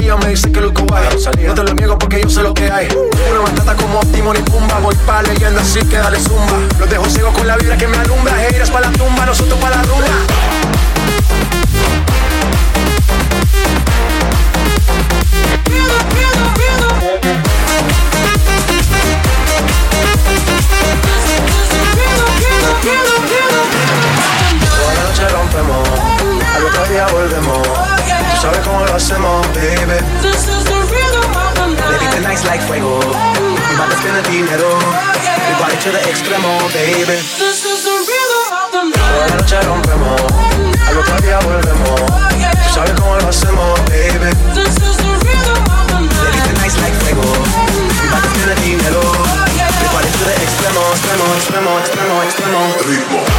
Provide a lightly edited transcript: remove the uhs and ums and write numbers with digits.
amiga me dice que luzco guay. No te lo niego porque yo sé lo que hay. Una matata como Timon y Pumba. Voy pa' leyenda así que dale zumba. Los dejo ciego con la vibra que me alumbra. Heiras pa' la tumba, nosotros pa' la rumba. Toda la noche rompemos, al otro día volvemos. Tú sabes cómo lo hacemos, baby. Baby, tonight's like fuego. Mi banda es el dinero. Mi body to the extremo, baby. Toda la noche rompemos, al otro día volvemos. Tú sabes cómo lo hacemos, baby. Baby, tonight's like fuego. Mi banda es el dinero. Mi body to the extremo, extremo, extremo, extremo, extremo. Ritmo.